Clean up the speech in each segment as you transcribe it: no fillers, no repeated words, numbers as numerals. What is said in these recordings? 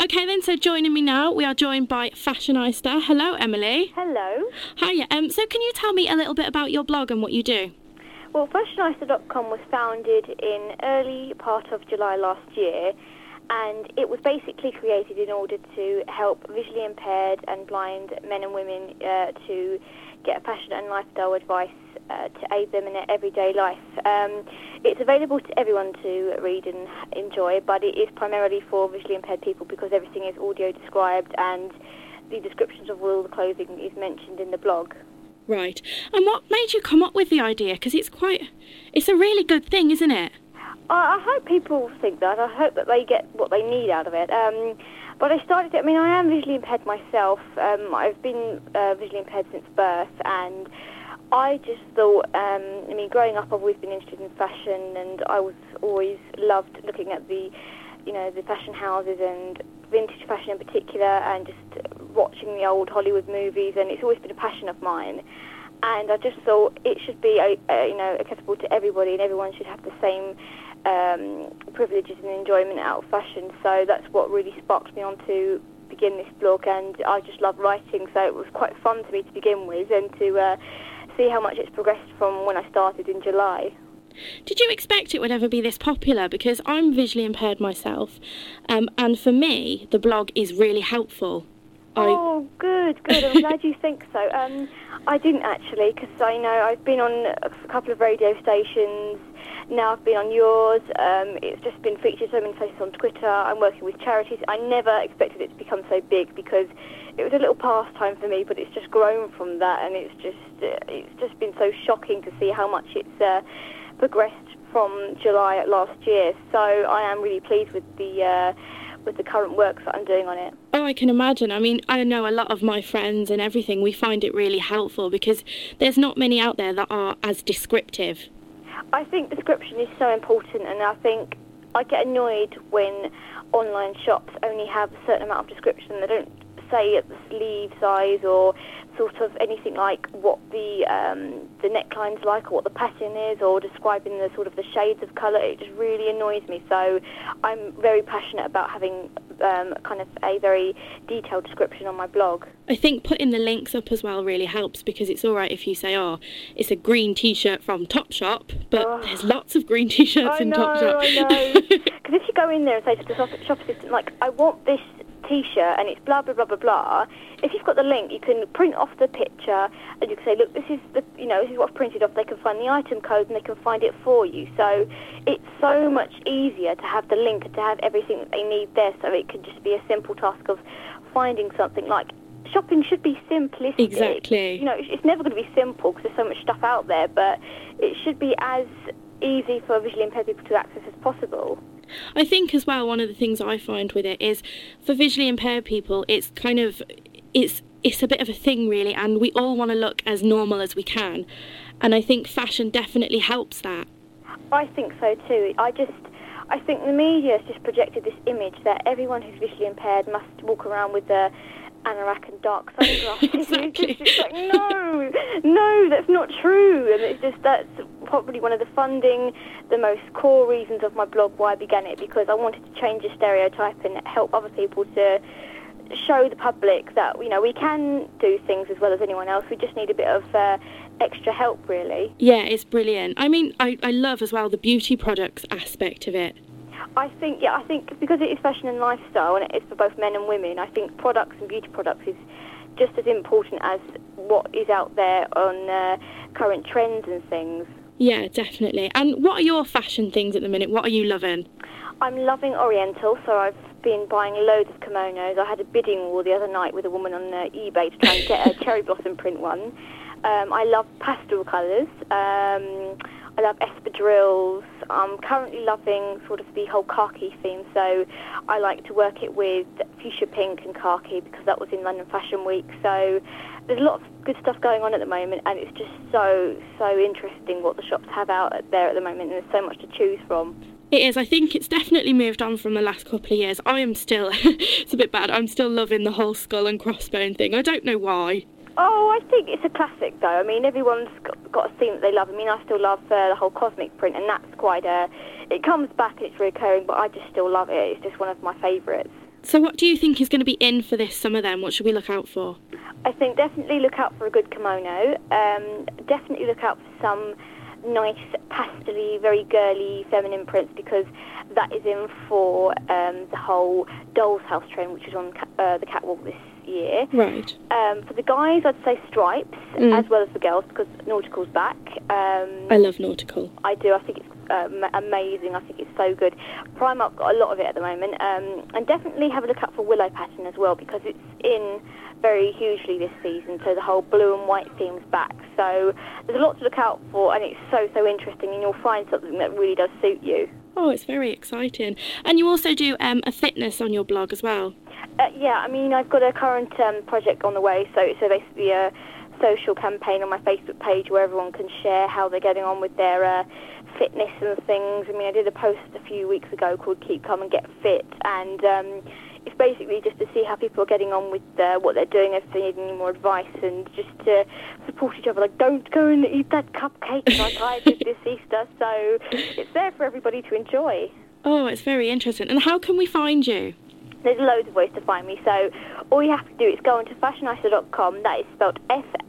Okay then, so joining me now, we are joined by Fashionista. Hello, Emily. Hello. Hiya. So can you tell me a little bit about your blog and what you do? Well, Fashionista.com was founded in early part of July last year, and it was basically created in order to help visually impaired and blind men and women to get fashion and lifestyle advice to aid them in their everyday life. It's available to everyone to read and enjoy, but it is primarily for visually impaired people because everything is audio described and the descriptions of all the clothing is mentioned in the blog. Right. And what made you come up with the idea? Because it's a really good thing, isn't it? I hope people think that. I hope that they get what they need out of it. But I started it, I am visually impaired myself. I've been visually impaired since birth, and I just thought, growing up I've always been interested in fashion, and I was always loved looking at the fashion houses and vintage fashion in particular, and just watching the old Hollywood movies, and it's always been a passion of mine. And I just thought it should be, accessible to everybody, and everyone should have the same privileges and enjoyment out of fashion. So that's what really sparked me on to begin this blog, and I just love writing, so it was quite fun to me to begin with, and to see how much it's progressed from when I started in July. Did you expect it would ever be this popular? Because I'm visually impaired myself, and for me, the blog is really helpful. Oh, good. I'm glad you think so. I didn't actually, because I know I've been on a couple of radio stations. Now I've been on yours. It's just been featured so many places on Twitter. I'm working with charities. I never expected it to become so big because it was a little pastime for me, but it's just grown from that, and it's just been so shocking to see how much it's progressed from July last year. So I am really pleased with the current work that I'm doing on it. Oh, I can imagine. I know a lot of my friends and everything, we find it really helpful because there's not many out there that are as descriptive. I think description is so important, and I think I get annoyed when online shops only have a certain amount of description. They don't say at the sleeve size or sort of anything like what the neckline's like or what the pattern is, or describing the sort of the shades of colour. It just really annoys me. So I'm very passionate about having kind of a very detailed description on my blog. I think putting the links up as well really helps, because it's all right if you say, it's a green T-shirt from Topshop, but there's lots of green T-shirts in Topshop. I know. Because if you go in there and say to the shop assistant, like, I want this T-shirt and it's blah blah blah blah blah, if you've got the link, you can print off the picture and you can say, look, this is this is what I've printed off. They can find the item code and they can find it for you. So it's so much easier to have the link and to have everything that they need there, so it can just be a simple task of finding something. Like, shopping should be simplistic. Exactly. It's never going to be simple because there's so much stuff out there, but it should be as easy for visually impaired people to access as possible. I think as well, one of the things I find with it is, for visually impaired people, it's kind of, it's a bit of a thing really, and we all want to look as normal as we can, and I think fashion definitely helps that. I think so too. I think the media has just projected this image that everyone who's visually impaired must walk around with the anorak and dark sunglasses. Exactly. It's like, no, that's not true. And that's probably one of the most core reasons of my blog, why I began it, because I wanted to change the stereotype and help other people to show the public that, we can do things as well as anyone else. We just need a bit of extra help, really. Yeah, it's brilliant. I love as well the beauty products aspect of it. I think because it is fashion and lifestyle, and it is for both men and women, I think products and beauty products is just as important as what is out there on current trends and things. Yeah, definitely. And what are your fashion things at the minute? What are you loving? I'm loving Oriental, so I've been buying loads of kimonos. I had a bidding war the other night with a woman on eBay to try and get a cherry blossom print one. I love pastel colours. I love espadrilles. I'm currently loving sort of the whole khaki theme, so I like to work it with fuchsia pink and khaki because that was in London Fashion Week. So there's a lot of good stuff going on at the moment, and it's just so interesting what the shops have out there at the moment, and there's so much to choose from. It is. I think it's definitely moved on from the last couple of years. I am still, it's a bit bad, I'm still loving the whole skull and crossbone thing. I don't know why. Oh, I think it's a classic, though. Everyone's got a theme that they love. I still love the whole cosmic print, and that's quite it comes back and it's recurring, but I just still love it. It's just one of my favourites. So what do you think is going to be in for this summer then? What should we look out for? I think definitely look out for a good kimono. Definitely look out for some nice pastel-y, very girly feminine prints, because that is in for the whole Doll's House trend, which is on the catwalk this year. Right. For the guys, I'd say stripes, as well as the girls, because nautical's back. I love nautical. I do. I think it's amazing. I think it's so good. Primark got a lot of it at the moment. And definitely have a look out for willow pattern as well, because it's in very hugely this season. So the whole blue and white theme's back. So there's a lot to look out for, and it's so interesting, and you'll find something that really does suit you. Oh, it's very exciting. And you also do a fitness on your blog as well. Yeah, I mean, I've got a current project on the way, so basically a social campaign on my Facebook page where everyone can share how they're getting on with their fitness and things. I mean, I did a post a few weeks ago called Keep Calm and Get Fit, and it's basically just to see how people are getting on with what they're doing, if they need any more advice, and just to support each other. Like, don't go and eat that cupcake like I did this Easter. So it's there for everybody to enjoy. Oh, it's very interesting. And how can we find you? There's loads of ways to find me, so all you have to do is go onto fashionista.com, that is spelled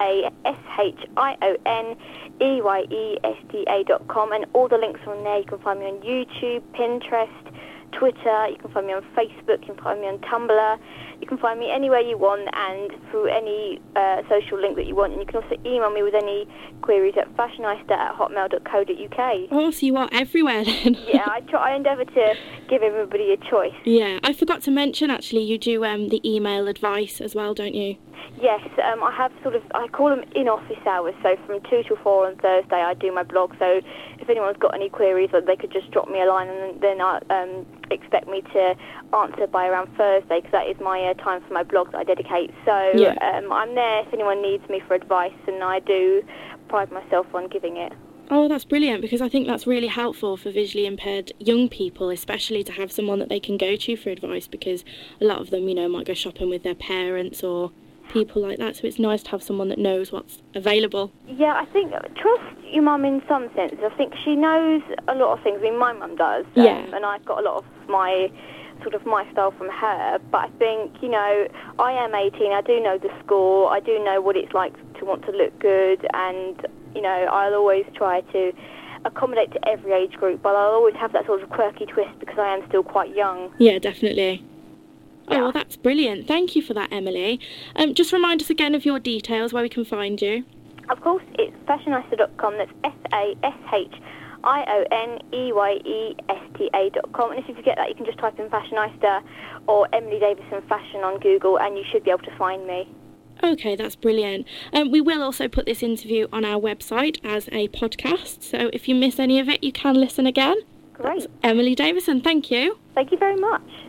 FashionIstaEYESTA.com, and all the links are on there. You can find me on YouTube, Pinterest, Twitter, you can find me on Facebook, you can find me on Tumblr, you can find me anywhere you want and through any social link that you want, and you can also email me with any queries at fashionista@hotmail.co.uk. Oh, so you are everywhere then. Yeah, I endeavour to give everybody a choice. Yeah, I forgot to mention actually you do the email advice as well, don't you? Yes, I have I call them in-office hours, so from 2 till 4 on Thursday I do my blog, so if anyone's got any queries, they could just drop me a line, and then I expect me to answer by around Thursday, because that is my time for my blog that I dedicate. So yeah. I'm there if anyone needs me for advice, and I do pride myself on giving it. Oh, that's brilliant, because I think that's really helpful for visually impaired young people, especially to have someone that they can go to for advice, because a lot of them, might go shopping with their parents or people like that, so it's nice to have someone that knows what's available. Yeah, I think trust your mum in some sense. I think she knows a lot of things. I mean, my mum does, and I've got a lot of my style from her, but I think, I am 18, I do know the score, I do know what it's like to want to look good, and, I'll always try to accommodate to every age group, but I'll always have that sort of quirky twist because I am still quite young. Yeah, definitely. Yeah. Oh, well, that's brilliant. Thank you for that, Emily. Just remind us again of your details, where we can find you. Of course, it's fashionista.com, that's FashionIestaEYESTA.com, and if you forget that, you can just type in Fashionista or Emily Davison Fashion on Google, and you should be able to find me. Okay, that's brilliant. We will also put this interview on our website as a podcast, so if you miss any of it, you can listen again. Great. That's Emily Davison, thank you. Thank you very much.